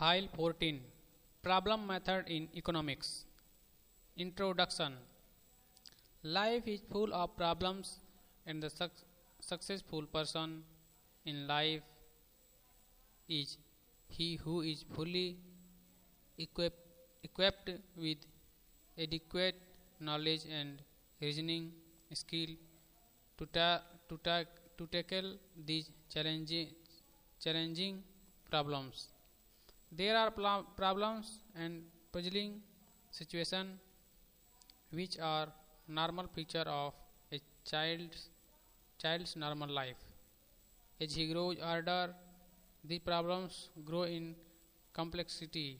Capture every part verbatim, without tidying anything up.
File fourteen. Problem Method in Economics. Introduction. Life is full of problems, and the suc- successful person in life is he who is fully equip- equipped with adequate knowledge and reasoning skill to, ta- to, ta- to tackle these challenging, challenging problems. There are pl- problems and puzzling situations which are normal feature of a child's child's normal life. As he grows older, the problems grow in complexity.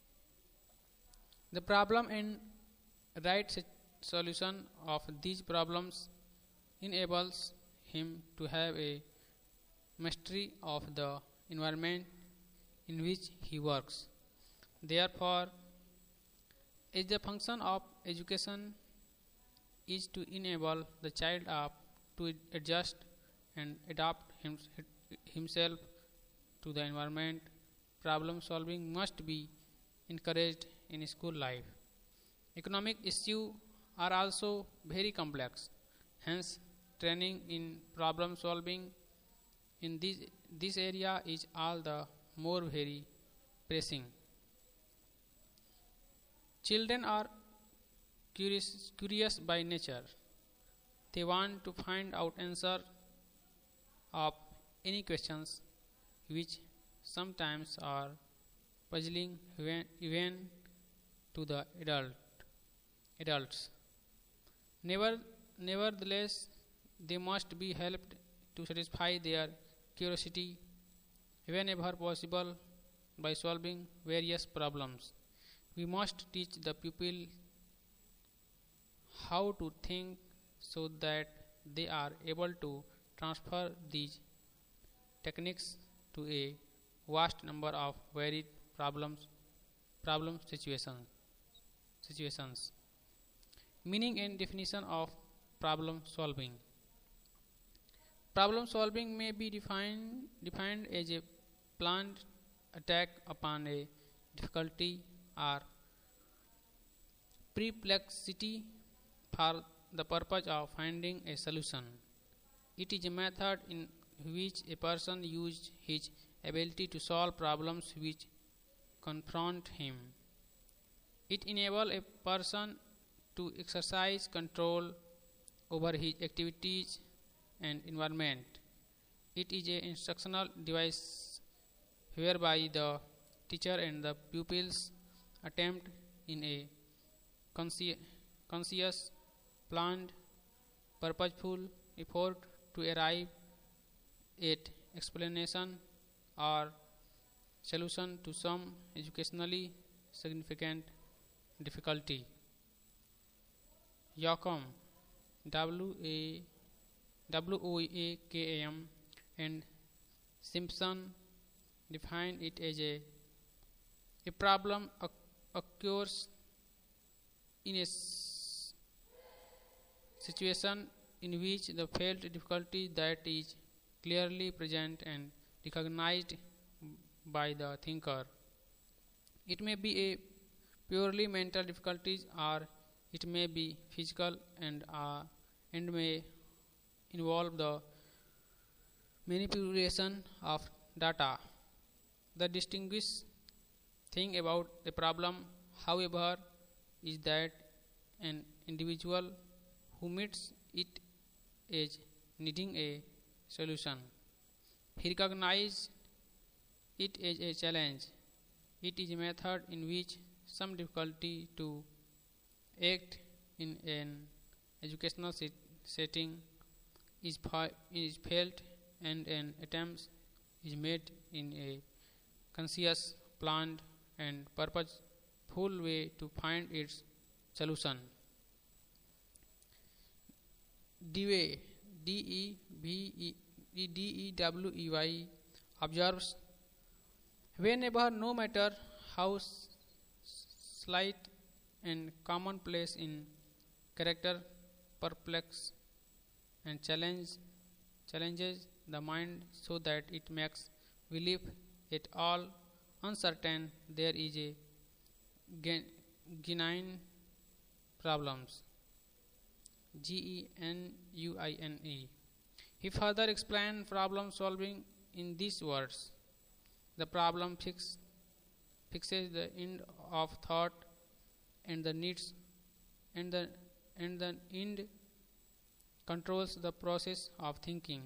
The problem and right solution of these problems enables him to have a mastery of the environment in which he works. Therefore, as the function of education is to enable the child up to adjust and adapt him, himself to the environment, problem solving must be encouraged in school life. Economic issues are also very complex, hence training in problem solving in this, this area is all the more very pressing. Children are curious, curious by nature. They want to find out answer of any questions which sometimes are puzzling even, even to the adult adults. Never, nevertheless, they must be helped to satisfy their curiosity whenever possible by solving various problems. We must teach the pupil how to think so that they are able to transfer these techniques to a vast number of varied problems problem situations situations. Meaning and definition of problem solving. Problem solving may be defined defined as a planned attack upon a difficulty or perplexity for the purpose of finding a solution. It is a method in which a person uses his ability to solve problems which confront him. It enables a person to exercise control over his activities and environment. It is an instructional device whereby the teacher and the pupils attempt in a consci- conscious, planned, purposeful effort to arrive at explanation or solution to some educationally significant difficulty. Yocom, W A W O A K A M, and Simpson define it as a a problem occurs in a s- situation in which the felt difficulty that is clearly present and recognized by the thinker. It may be a purely mental difficulties or it may be physical and uh, and may involve the manipulation of data. The distinguished thing about a problem, however, is that an individual who meets it is needing a solution. He recognizes it as a challenge. It is a method in which some difficulty to act in an educational set setting is, fi- is felt and an attempt is made in a conscious, planned and purposeful way to find its solution. Dewey, D E V E D E W E Y, observes, whenever, no matter how s- slight and commonplace in character, perplex and challenge challenges the mind so that it makes believe at all uncertain, there is a genuine problems. G E N U I N E. He further explained problem solving in these words. The problem fix, fixes the end of thought and the needs and the and the end controls the process of thinking.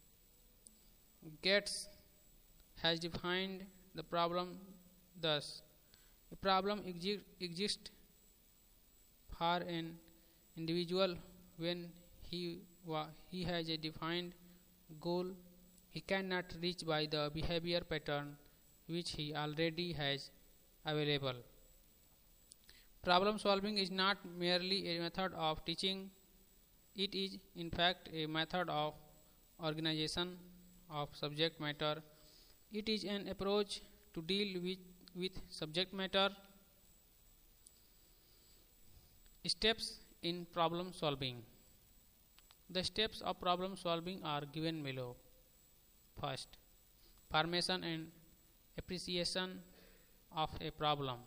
Gates has defined the problem thus: a problem exi- exists for an individual when he wa- he has a defined goal he cannot reach by the behavior pattern which he already has available. Problem solving is not merely a method of teaching, it is in fact a method of organization of subject matter. It is an approach to deal with, with subject matter. Steps in problem solving. The steps of problem solving are given below. First, formation and appreciation of a problem.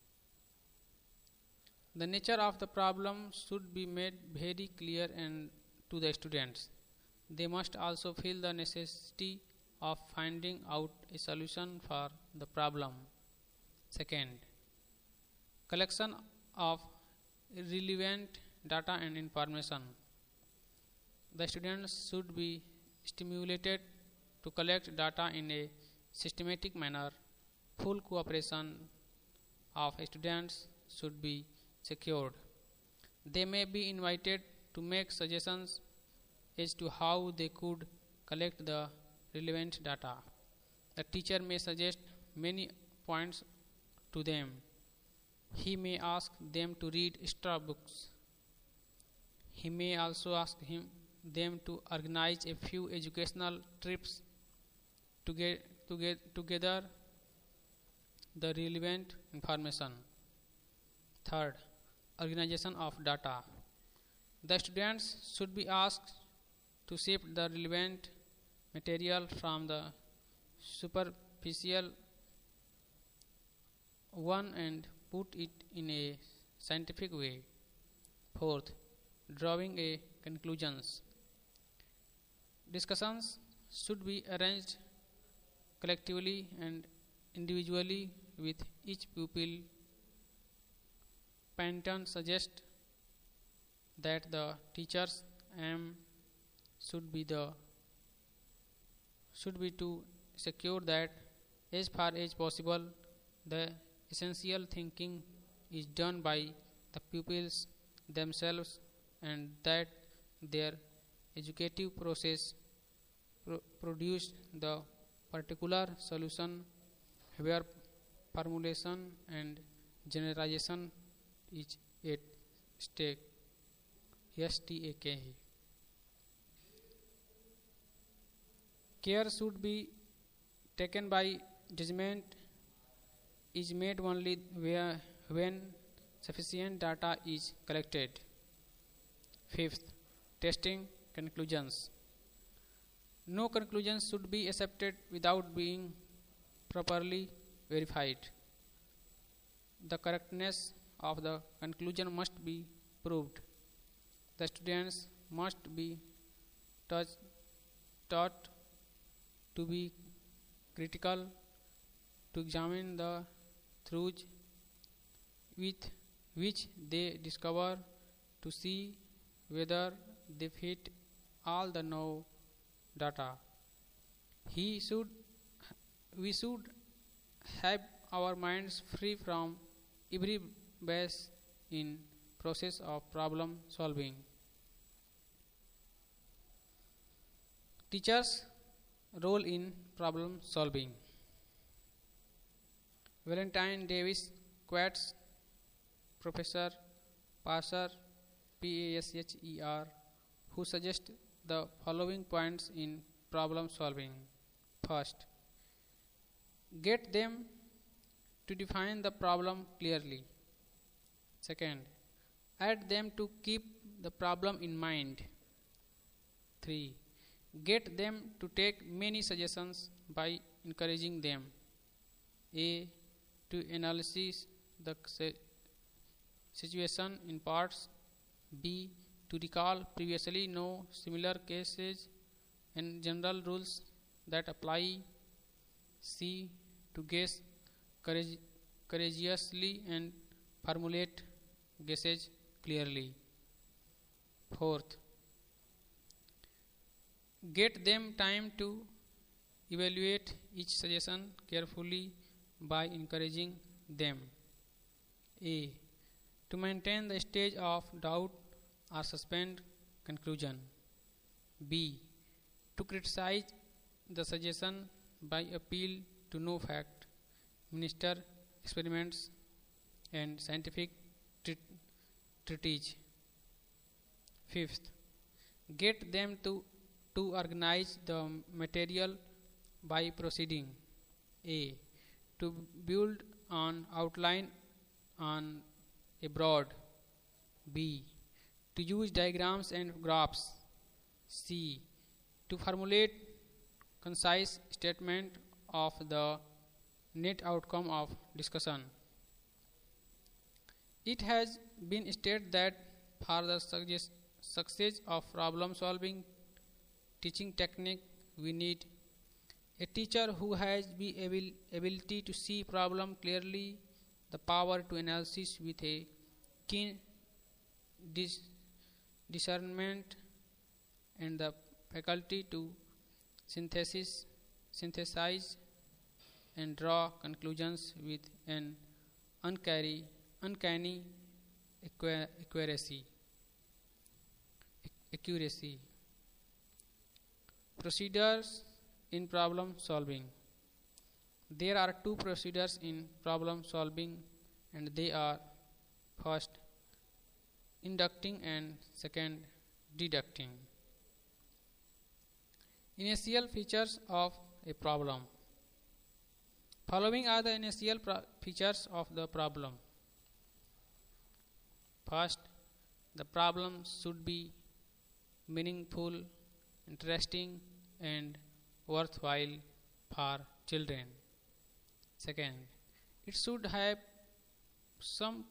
The nature of the problem should be made very clear and to the students. They must also feel the necessity of finding out a solution for the problem. Second, collection of relevant data and information. The students should be stimulated to collect data in a systematic manner. Full cooperation of students should be secured. They may be invited to make suggestions as to how they could collect the relevant data. The teacher may suggest many points to them. He may ask them to read extra books. He may also ask him, them to organize a few educational trips to get, to get together the relevant information. Third, organization of data. The students should be asked to shift the relevant material from the superficial one and put it in a scientific way. Fourth, drawing a conclusions. Discussions should be arranged collectively and individually with each pupil. Panton suggests that the teacher's aim should be the should be to secure that as far as possible the essential thinking is done by the pupils themselves and that their educative process pro- produce the particular solution where formulation and generalization is at stake. S T A K. Care should be taken by judgment is made only where when sufficient data is collected. Fifth, testing conclusions. No conclusions should be accepted without being properly verified. The correctness of the conclusion must be proved. The students must be touch, taught to be critical, to examine the truths with which they discover, to see whether they fit all the known data. He should, we should have our minds free from every bias in process of problem solving. Teachers' role in problem solving. Valentine Davis quotes Professor Pasher, P A S H E R, who suggests the following points in problem solving. First, get them to define the problem clearly. Second, add them to keep the problem in mind. Three, get them to take many suggestions by encouraging them. A. To analyze the situation in parts. B. To recall previously known similar cases and general rules that apply. C. To guess courage, courageously and formulate guesses clearly. Fourth, get them time to evaluate each suggestion carefully by encouraging them. A. To maintain the stage of doubt or suspend conclusion. B. To criticize the suggestion by appeal to no fact, minister experiments and scientific treatise. Fifth, get them to, to organize the material by proceeding. A. To build an outline on a board. B. To use diagrams and graphs. C. To formulate concise statement of the net outcome of discussion. It has been stated that for the success of problem solving teaching technique, we need a teacher who has the able, ability to see problem clearly, the power to analysis with a keen dis discernment, and the faculty to synthesis, synthesize and draw conclusions with an uncanny, uncanny accuracy. accuracy. Procedures in problem solving. There are two procedures in problem solving, and they are first inducting and second deducting. Initial features of a problem. Following are the initial features of the problem. First, the problem should be meaningful, interesting, and worthwhile for children. Second, it should have some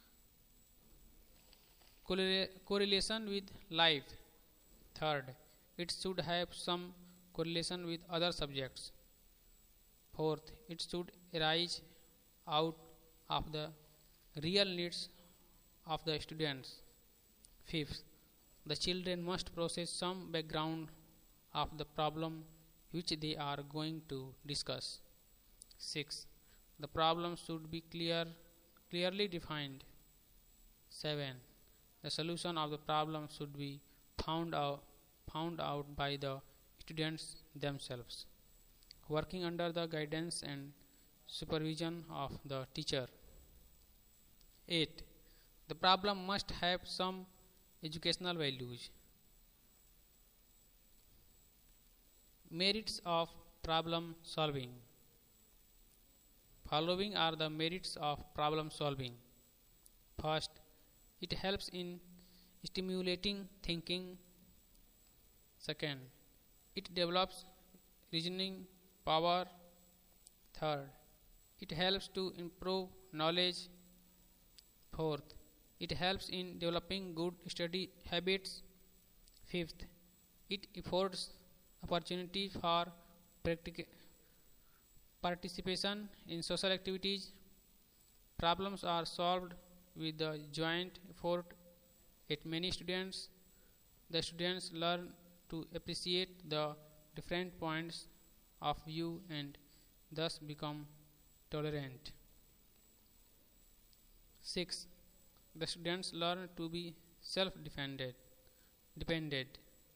correlation with life. Third, it should have some correlation with other subjects. Fourth, it should arise out of the real needs of the students. Fifth, the children must process some background of the problem which they are going to discuss. Six, the problem should be clear, clearly defined. Seven, the solution of the problem should be found out, found out by the students themselves, working under the guidance and supervision of the teacher. Eight, the problem must have some educational values. Merits of problem solving. Following are the merits of problem solving. First, it helps in stimulating thinking. Second, it develops reasoning power. Third, it helps to improve knowledge. Fourth, it helps in developing good study habits. Fifth, it affords opportunity for participation in social activities. Problems are solved with the joint effort at many students. The students learn to appreciate the different points of view and thus become tolerant. Six, the students learn to be self-dependent. Dependent.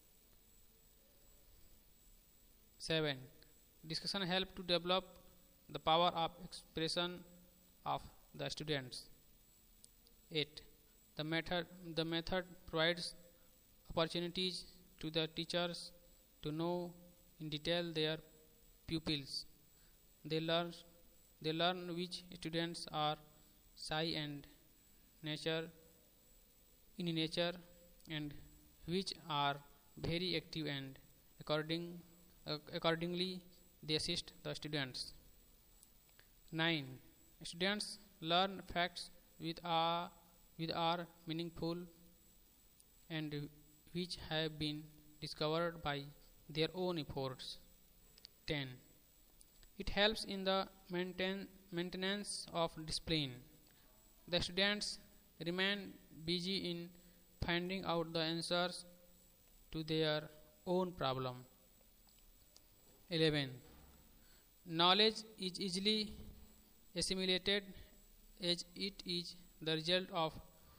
Seven, discussion help to develop the power of expression of the students. Eight, the method the method provides opportunities to the teachers to know in detail their pupils. They learn they learn which students are shy and nature in nature and which are very active, and according uh, accordingly they assist the students. nine. Students learn facts with are, with are meaningful and which have been discovered by their own efforts. ten. It helps in the maintain, maintenance of discipline. The students remain busy in finding out the answers to their own problem. eleven. Knowledge is easily assimilated as it is the result of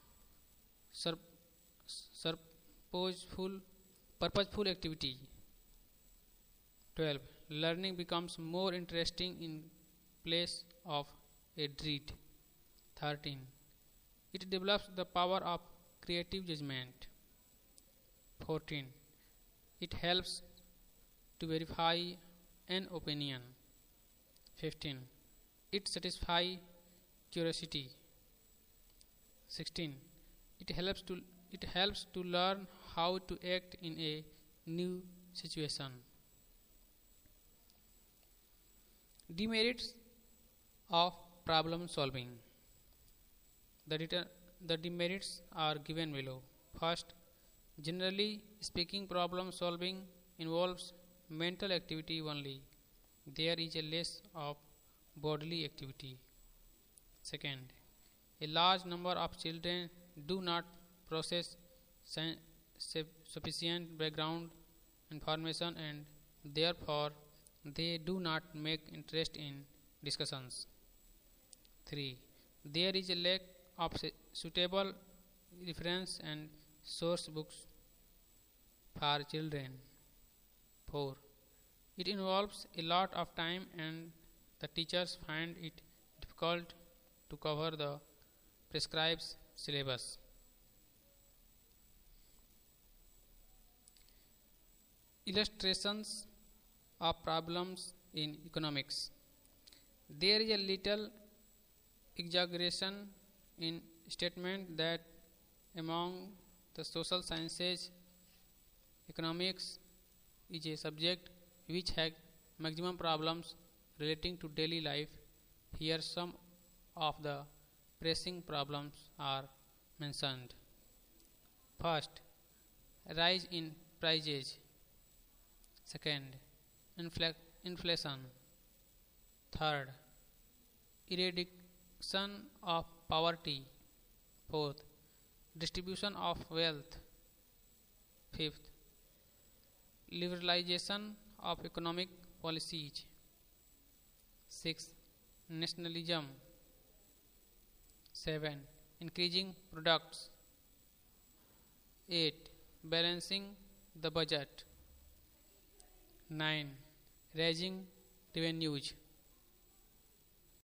purposeful, purposeful activity. twelve. Learning becomes more interesting in place of a dread. thirteen. It develops the power of creative judgment. fourteen. It helps to verify an opinion. fifteen. It satisfies curiosity. sixteen. It helps to it helps to learn how to act in a new situation. Demerits of problem solving. The, deter- the demerits are given below. First, generally speaking, problem solving involves mental activity only. There is a less of bodily activity. Second, a large number of children do not process sufficient background information and therefore they do not make interest in discussions. three. There is a lack of suitable reference and source books for children. four. It involves a lot of time and the teachers find it difficult to cover the prescribed syllabus. Illustrations of problems in economics. There is a little exaggeration in statement that among the social sciences, economics is a subject which has maximum problems relating to daily life. Here some of the pressing problems are mentioned. First, rise in prices. Second, infl- inflation. Third, eradication of poverty. Fourth, distribution of wealth. Fifth, liberalization of economic policies. Sixth, nationalism. Seven, increasing products. Eight, balancing the budget. Nine, raising revenues.